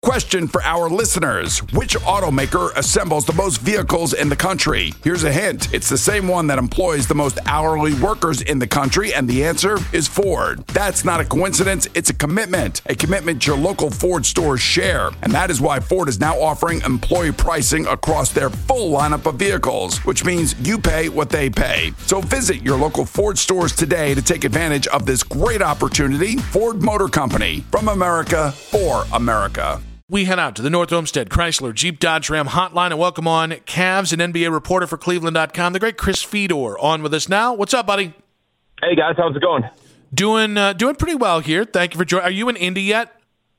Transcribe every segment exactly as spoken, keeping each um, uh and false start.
Question for our listeners. Which automaker assembles the most vehicles in the country? Here's a hint. It's the same one that employs the most hourly workers in the country, and the answer is Ford. That's not a coincidence. It's a commitment. A commitment your local Ford stores share. And that is why Ford is now offering employee pricing across their full lineup of vehicles, which means you pay what they pay. So visit your local Ford stores today to take advantage of this great opportunity. Ford Motor Company. From America, for America. We head out to the North Olmsted Chrysler Jeep Dodge Ram hotline and welcome on Cavs and N B A reporter for Cleveland dot com, the great Chris Fedor, on with us now. What's up, buddy? Hey, guys. How's it going? Doing uh, doing pretty well here. Thank you for joining. Are you in Indy yet?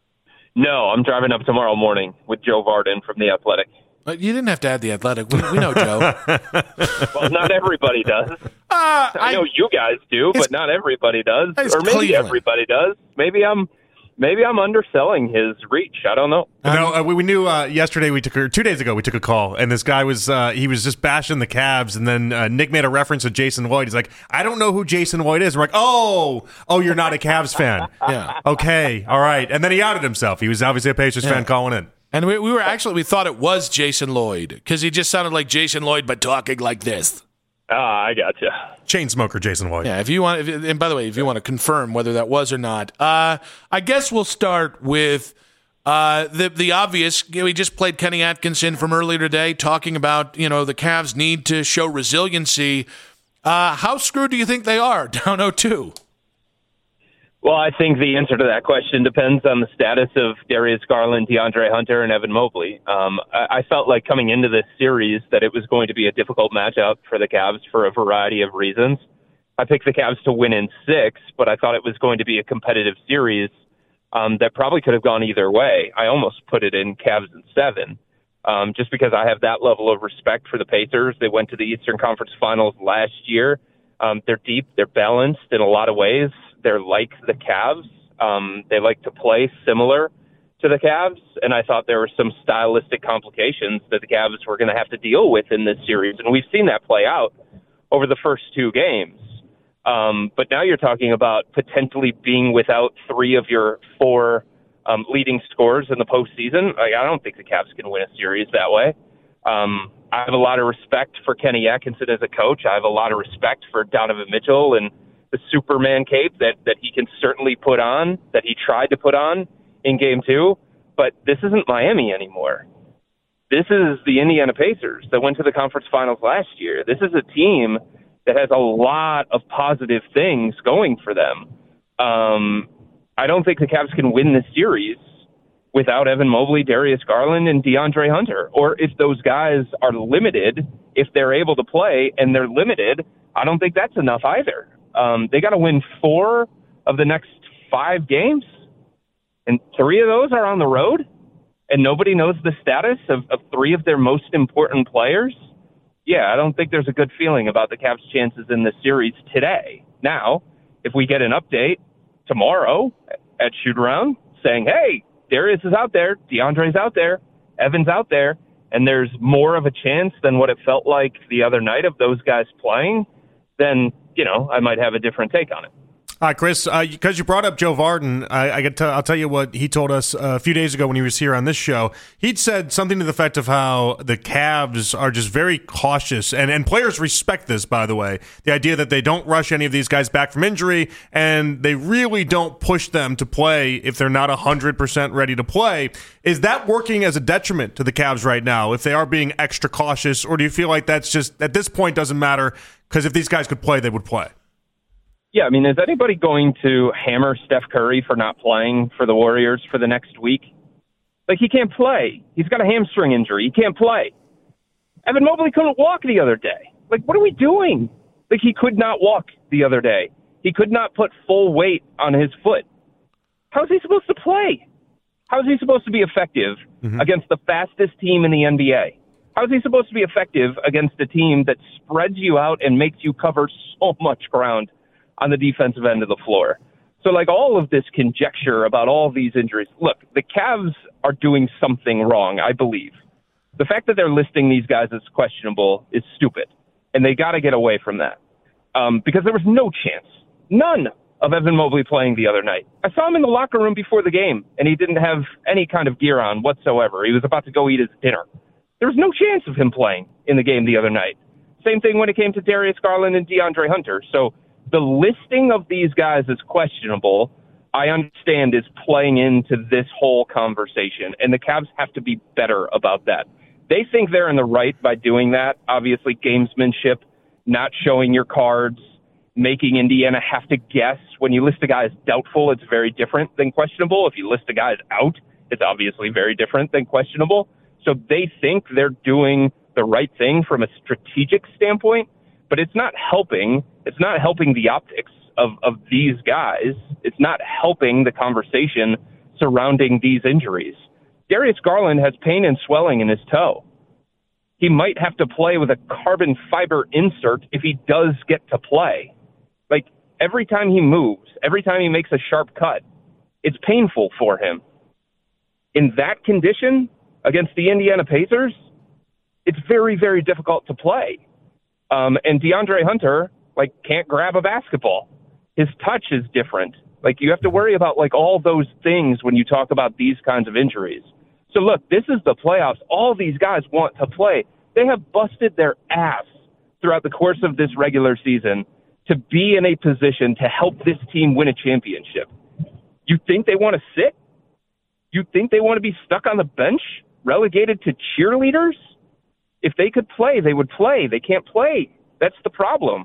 No, I'm driving up tomorrow morning with Joe Varden from The Athletic. Uh, you didn't have to add The Athletic. We, we know Joe. Well, not everybody does. Uh, I, I know you guys do, but not everybody does. Or maybe Cleveland. Everybody does. Maybe I'm... Maybe I'm underselling his reach. I don't know. No, uh, we, we knew uh, yesterday we took, or two days ago we took a call, and this guy was uh, he was just bashing the Cavs, and then uh, Nick made a reference to Jason Lloyd. He's like, I don't know who Jason Lloyd is. We're like, oh, oh, you're not a Cavs fan. Yeah. Okay, all right. And then he outed himself. He was obviously a Pacers Yeah. fan calling in. And we, we were actually, we thought it was Jason Lloyd because he just sounded like Jason Lloyd, but talking like this. Ah, I gotcha. Chain smoker Jason Lloyd. Yeah, if you want, if, and by the way, if you want to confirm whether that was or not, uh, I guess we'll start with uh, the the obvious. You know, we just played Kenny Atkinson from earlier today, talking about you know the Cavs need to show resiliency. Uh, how screwed do you think they are down oh two? Well, I think the answer to that question depends on the status of Darius Garland, DeAndre Hunter, and Evan Mobley. Um, I, I felt like coming into this series that it was going to be a difficult matchup for the Cavs for a variety of reasons. I picked the Cavs to win in six, but I thought it was going to be a competitive series um, that probably could have gone either way. I almost put it in Cavs in seven, um, just because I have that level of respect for the Pacers. They went to the Eastern Conference Finals last year. Um, they're deep, they're balanced in a lot of ways. They're like the Cavs. Um, they like to play similar to the Cavs, and I thought there were some stylistic complications that the Cavs were going to have to deal with in this series, and we've seen that play out over the first two games. Um, but now you're talking about potentially being without three of your four um, leading scorers in the postseason. Like, I don't think the Cavs can win a series that way. Um, I have a lot of respect for Kenny Atkinson as a coach. I have a lot of respect for Donovan Mitchell and the Superman cape that, that he can certainly put on, that he tried to put on in game two. But this isn't Miami anymore. This is the Indiana Pacers that went to the conference finals last year. This is a team that has a lot of positive things going for them. Um, I don't think the Cavs can win this series without Evan Mobley, Darius Garland, and DeAndre Hunter. Or if those guys are limited, if they're able to play and they're limited, I don't think that's enough either. Um, they got to win four of the next five games, and three of those are on the road, and nobody knows the status of, of three of their most important players. Yeah, I don't think there's a good feeling about the Cavs' chances in this series today. Now, if we get an update tomorrow at shoot-around saying, hey, Darius is out there, DeAndre's out there, Evan's out there, and there's more of a chance than what it felt like the other night of those guys playing, then, you know, I might have a different take on it. All right, Chris, because uh, you brought up Joe Varden, I, I get to, I'll tell you what he told us a few days ago when he was here on this show. He'd said something to the effect of how the Cavs are just very cautious, and, and players respect this, by the way, the idea that they don't rush any of these guys back from injury, and they really don't push them to play if they're not one hundred percent ready to play. Is that working as a detriment to the Cavs right now, if they are being extra cautious, or do you feel like that's just, at this point, doesn't matter, because if these guys could play, they would play? Yeah, I mean, is anybody going to hammer Steph Curry for not playing for the Warriors for the next week? Like, he can't play. He's got a hamstring injury. He can't play. Evan Mobley couldn't walk the other day. Like, what are we doing? Like, he could not walk the other day. He could not put full weight on his foot. How is he supposed to play? How is he supposed to be effective mm-hmm. against the fastest team in the N B A? How is he supposed to be effective against a team that spreads you out and makes you cover so much ground on the defensive end of the floor? So, like, all of this conjecture about all these injuries, look, the Cavs are doing something wrong, I believe. The fact that they're listing these guys as questionable is stupid, and they got to get away from that um, because there was no chance, none of Evan Mobley playing the other night. I saw him in the locker room before the game, and he didn't have any kind of gear on whatsoever. He was about to go eat his dinner. There was no chance of him playing in the game the other night. Same thing when it came to Darius Garland and DeAndre Hunter. So the listing of these guys as questionable, I understand, is playing into this whole conversation, and the Cavs have to be better about that. They think they're in the right by doing that. Obviously, gamesmanship, not showing your cards, making Indiana have to guess. When you list a guy as doubtful, it's very different than questionable. If you list a guy as out, it's obviously very different than questionable. So they think they're doing the right thing from a strategic standpoint, but it's not helping. It's not helping the optics of, of these guys. It's not helping the conversation surrounding these injuries. Darius Garland has pain and swelling in his toe. He might have to play with a carbon fiber insert if he does get to play. Like, every time he moves, every time he makes a sharp cut, it's painful for him. In that condition, against the Indiana Pacers, it's very, very difficult to play. Um, and DeAndre Hunter, like, can't grab a basketball. His touch is different. Like, you have to worry about, like, all those things when you talk about these kinds of injuries. So, look, this is the playoffs. All these guys want to play. They have busted their ass throughout the course of this regular season to be in a position to help this team win a championship. You think they want to sit? You think they want to be stuck on the bench, relegated to cheerleaders? If they could play, they would play. They can't play. That's the problem.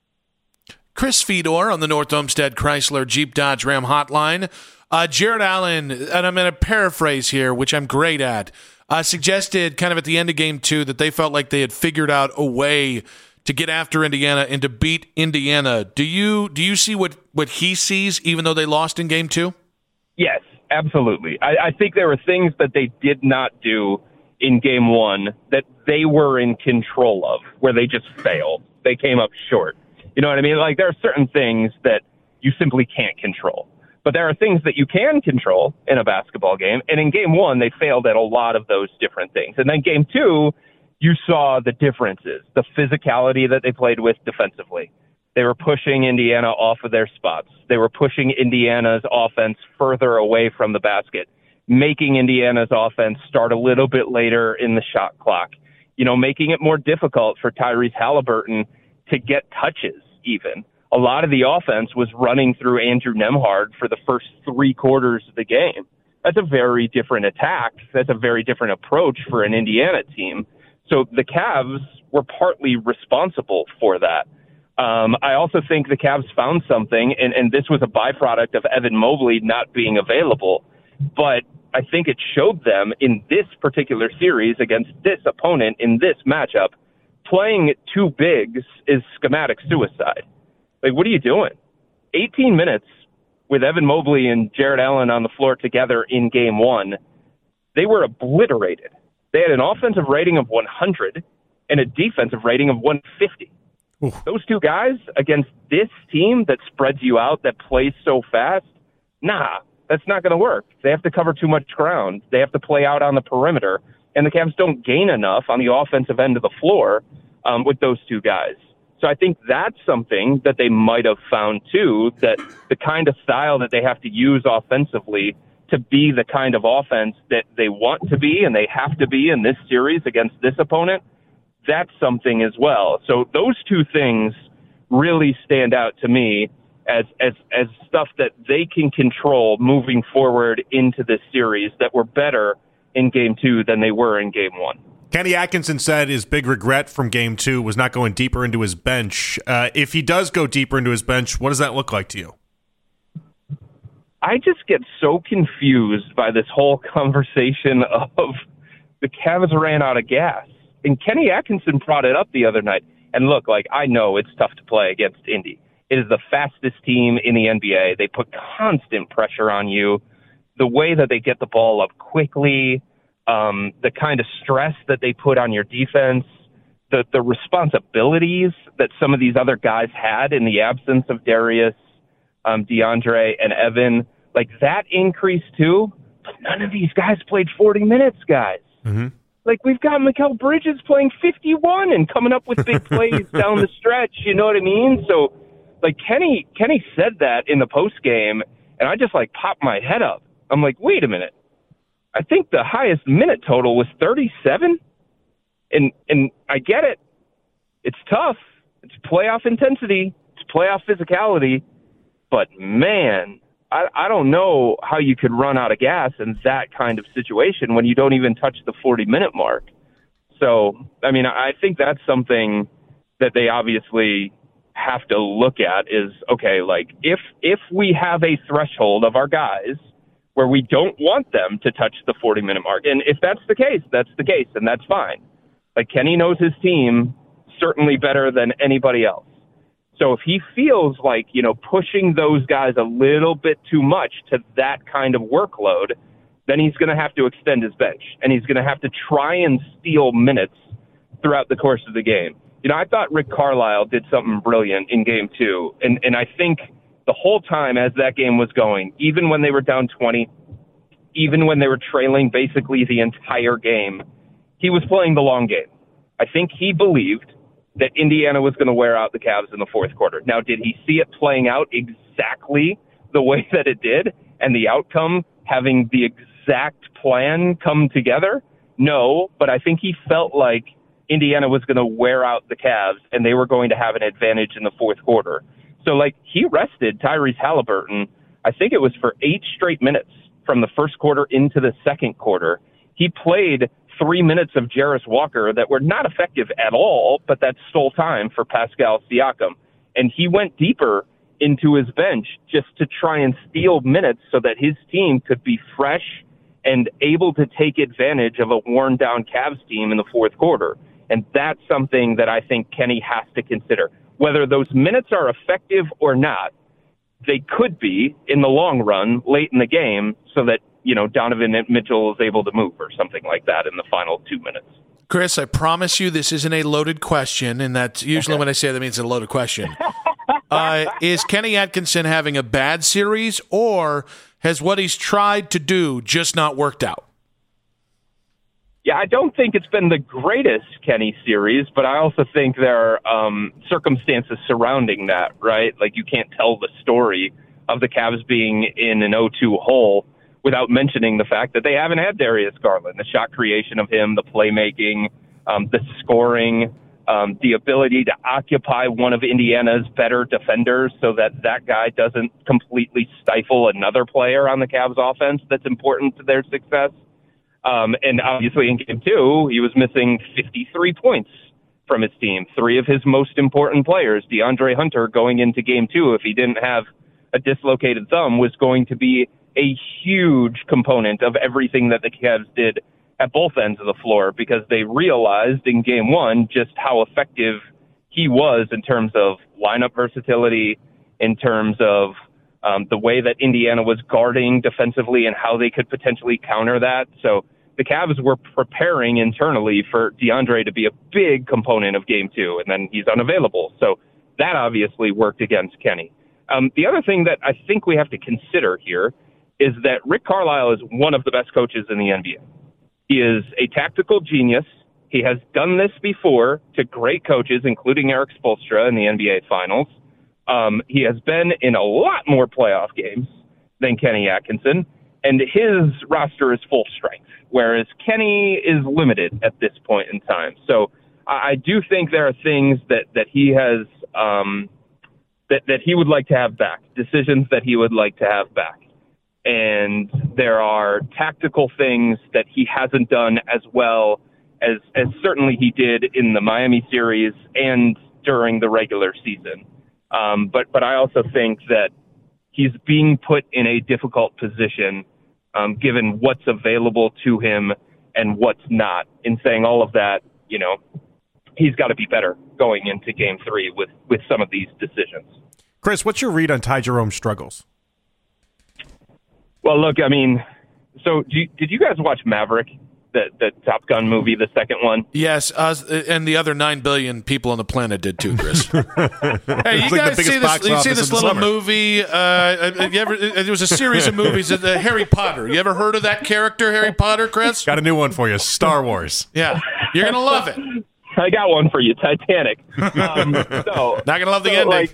Chris Fedor on the North Olmsted Chrysler Jeep Dodge Ram hotline. Uh, Jared Allen, and I'm going to paraphrase here, which I'm great at, uh, suggested kind of at the end of game two that they felt like they had figured out a way to get after Indiana and to beat Indiana. Do you do you see what, what he sees, even though they lost in game two? Yes, absolutely. I, I think there were things that they did not do in game one that they were in control of, where they just failed. They came up short. You know what I mean? Like, there are certain things that you simply can't control. But there are things that you can control in a basketball game. And in game one, they failed at a lot of those different things. And then game two, you saw the differences, the physicality that they played with defensively. They were pushing Indiana off of their spots. They were pushing Indiana's offense further away from the basket, making Indiana's offense start a little bit later in the shot clock, you know, making it more difficult for Tyrese Halliburton to get touches even. A lot of the offense was running through Andrew Nembhard for the first three quarters of the game. That's a very different attack. That's a very different approach for an Indiana team. So the Cavs were partly responsible for that. Um, I also think the Cavs found something, and, and this was a byproduct of Evan Mobley not being available. But I think it showed them in this particular series against this opponent in this matchup, playing two bigs is schematic suicide. Like, what are you doing? eighteen minutes with Evan Mobley and Jared Allen on the floor together in game one, they were obliterated. They had an offensive rating of one hundred and a defensive rating of one fifty. Oof. Those two guys against this team that spreads you out, that plays so fast, nah, that's not going to work. They have to cover too much ground. They have to play out on the perimeter, and the Cavs don't gain enough on the offensive end of the floor um, with those two guys. So I think that's something that they might have found, too, that the kind of style that they have to use offensively to be the kind of offense that they want to be and they have to be in this series against this opponent, that's something as well. So those two things really stand out to me as as as stuff that they can control moving forward into this series that were better in game two than they were in game one. Kenny Atkinson said his big regret from game two was not going deeper into his bench. Uh, if he does go deeper into his bench, what does that look like to you? I just get so confused by this whole conversation of the Cavs ran out of gas. And Kenny Atkinson brought it up the other night. And look, like, I know it's tough to play against Indy. It is the fastest team in the N B A. They put constant pressure on you. The way that they get the ball up quickly, Um, the kind of stress that they put on your defense, the, the responsibilities that some of these other guys had in the absence of Darius, um, DeAndre, and Evan, like that increase too. But none of these guys played forty minutes, guys. Mm-hmm. Like, we've got Mikal Bridges playing fifty-one and coming up with big plays down the stretch. You know what I mean? So like Kenny, Kenny said that in the post game, and I just like popped my head up. I'm like, wait a minute. I think the highest minute total was thirty-seven, and and I get it. It's tough. It's playoff intensity. It's playoff physicality. But man, I, I don't know how you could run out of gas in that kind of situation when you don't even touch the forty-minute mark. So, I mean, I think that's something that they obviously have to look at is, okay, like if if we have a threshold of our guys where we don't want them to touch the forty-minute mark, and if that's the case, that's the case, and that's fine. Like, Kenny knows his team certainly better than anybody else. So if he feels like, you know, pushing those guys a little bit too much to that kind of workload, then he's going to have to extend his bench, and he's going to have to try and steal minutes throughout the course of the game. You know, I thought Rick Carlisle did something brilliant in game two, and, and I think the whole time as that game was going, even when they were down twenty, even when they were trailing basically the entire game, he was playing the long game. I think he believed that Indiana was going to wear out the Cavs in the fourth quarter. Now, did he see it playing out exactly the way that it did and the outcome having the exact plan come together? No, but I think he felt like Indiana was going to wear out the Cavs and they were going to have an advantage in the fourth quarter. So, like, he rested Tyrese Halliburton, I think it was for eight straight minutes from the first quarter into the second quarter. He played three minutes of Jarris Walker that were not effective at all, but that stole time for Pascal Siakam. And he went deeper into his bench just to try and steal minutes so that his team could be fresh and able to take advantage of a worn-down Cavs team in the fourth quarter. And that's something that I think Kenny has to consider. Whether those minutes are effective or not, they could be in the long run late in the game so that, you know, Donovan Mitchell is able to move or something like that in the final two minutes. Chris, I promise you this isn't a loaded question, and that's usually when I say that means it's a loaded question. Uh, is Kenny Atkinson having a bad series, or has what he's tried to do just not worked out? Yeah, I don't think it's been the greatest Kenny series, but I also think there are um, circumstances surrounding that, right? Like, you can't tell the story of the Cavs being in an oh two hole without mentioning the fact that they haven't had Darius Garland, the shot creation of him, the playmaking, um, the scoring, um, the ability to occupy one of Indiana's better defenders so that that guy doesn't completely stifle another player on the Cavs offense that's important to their success. Um, and obviously in game two, he was missing fifty-three points from his team. Three of his most important players, DeAndre Hunter, going into game two, if he didn't have a dislocated thumb, was going to be a huge component of everything that the Cavs did at both ends of the floor, because they realized in game one just how effective he was in terms of lineup versatility, in terms of um, the way that Indiana was guarding defensively and how they could potentially counter that. So the Cavs were preparing internally for DeAndre to be a big component of game two, and then he's unavailable. So that obviously worked against Kenny. Um, the other thing that I think we have to consider here is that Rick Carlisle is one of the best coaches in the N B A. He is a tactical genius. He has done this before to great coaches, including Eric Spoelstra in the N B A Finals. Um, he has been in a lot more playoff games than Kenny Atkinson, and his roster is full strength, whereas Kenny is limited at this point in time. So I, I do think there are things that, that he has um, that, that he would like to have back, decisions that he would like to have back. And there are tactical things that he hasn't done as well as, as certainly he did in the Miami series and during the regular season. Um, but, but I also think that he's being put in a difficult position um, given what's available to him and what's not. In saying all of that, you know, he's got to be better going into game three with, with some of these decisions. Chris, what's your read on Ty Jerome's struggles? Well, look, I mean, so do you, did you guys watch Maverick, the, the Top Gun movie, the second one? Yes, uh, and the other nine billion people on the planet did too, Chris. Hey, you like guys see this, you see this little summer. movie? Uh, you ever, there was a series of movies, uh, Harry Potter. You ever heard of that character, Harry Potter, Chris? Got a new one for you, Star Wars. Yeah, you're going to love it. I got one for you, Titanic. Um, so, Not going to love the so, ending. Like,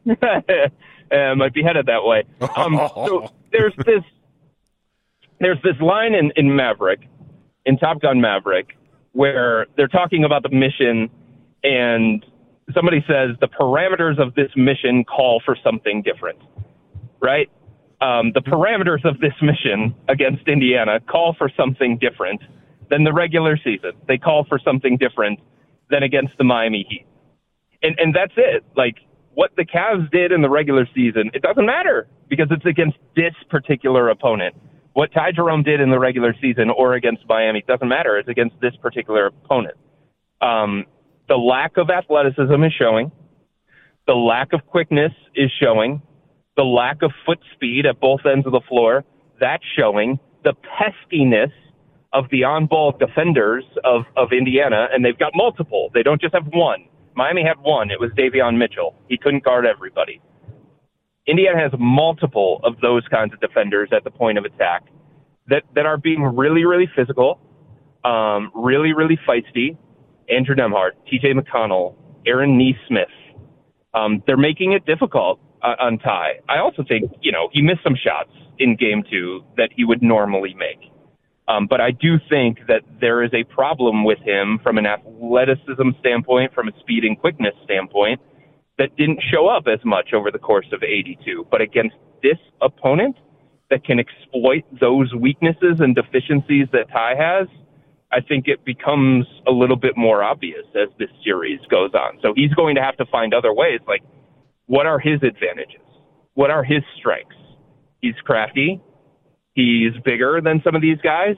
uh, might be headed that way. Um, so there's this there's this line in, in Maverick, in Top Gun Maverick, where they're talking about the mission, and somebody says the parameters of this mission call for something different, right? Um, the parameters of this mission against Indiana call for something different than the regular season. They call for something different than against the Miami Heat. And and that's it. Like, what the Cavs did in the regular season, it doesn't matter because it's against this particular opponent. What Ty Jerome did in the regular season or against Miami, it doesn't matter. It's against this particular opponent. Um, the lack of athleticism is showing. The lack of quickness is showing. The lack of foot speed at both ends of the floor, that's showing. The peskiness of the on-ball defenders of, of Indiana, and they've got multiple. They don't just have one. Miami had one. It was Davion Mitchell. He couldn't guard everybody. Indiana has multiple of those kinds of defenders at the point of attack that, that are being really, really physical, um, really, really feisty. Andrew Nembhard, T J McConnell, Aaron Nesmith. Um, they're making it difficult uh, on Ty. I also think, you know, he missed some shots in game two that he would normally make. Um, but I do think that there is a problem with him from an athleticism standpoint, from a speed and quickness standpoint, that didn't show up as much over the course of eighty-two. But against this opponent that can exploit those weaknesses and deficiencies that Ty has, I think it becomes a little bit more obvious as this series goes on. So he's going to have to find other ways. Like, what are his advantages? What are his strengths? He's crafty. He's bigger than some of these guys.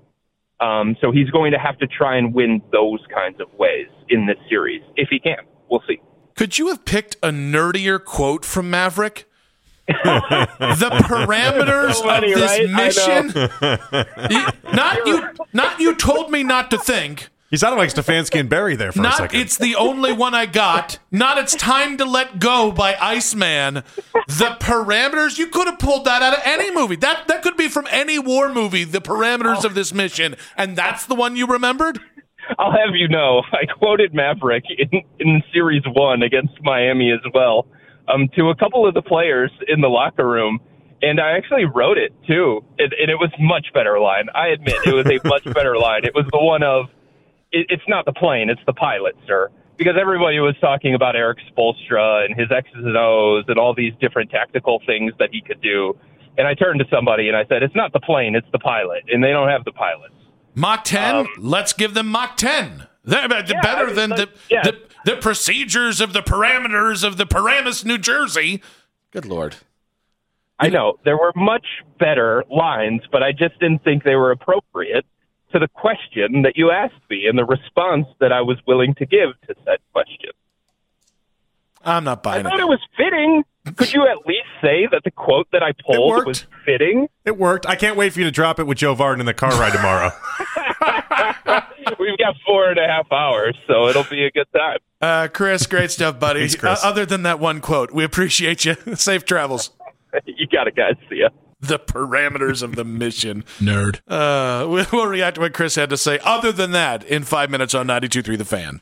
Um, so he's going to have to try and win those kinds of ways in this series. If he can, we'll see. Could you have picked a nerdier quote from Maverick? The parameters so funny, of this right? mission. you, not you. Not you told me not to think. He sounded like Stefanski and Barry there for not, a second. It's the only one I got. Not It's Time to Let Go by Iceman. The parameters. You could have pulled that out of any movie. That that could be from any war movie. The parameters oh. of this mission, and that's the one you remembered. I'll have you know, I quoted Maverick in, in Series One against Miami as well. Um, to a couple of the players in the locker room, and I actually wrote it, too, and, and it was a much better line. I admit, it was a much better line. It was the one of, it, it's not the plane, it's the pilot, sir, because everybody was talking about Eric Spoelstra and his X's and O's and all these different tactical things that he could do, and I turned to somebody and I said, it's not the plane, it's the pilot, and they don't have the pilots. Mach ten? Um, Let's give them Mach ten. They're yeah, better I mean, than like, the, yeah. the the procedures of the parameters of the Paramus, New Jersey. Good Lord. I know. There were much better lines, but I just didn't think they were appropriate to the question that you asked me and the response that I was willing to give to said question. I'm not buying I thought it. it was fitting. Could you at least say that the quote that I pulled was fitting? It worked. I can't wait for you to drop it with Joe Vardon in the car ride tomorrow. We've got four and a half hours, so it'll be a good time. Uh, Chris, great stuff, buddy. Thanks, Chris. Uh, other than that one quote, we appreciate you. Safe travels. You got it, guys. See ya. The parameters of the mission. Nerd. Uh, we'll react to what Chris had to say. Other than that, in five minutes on ninety-two point three The Fan.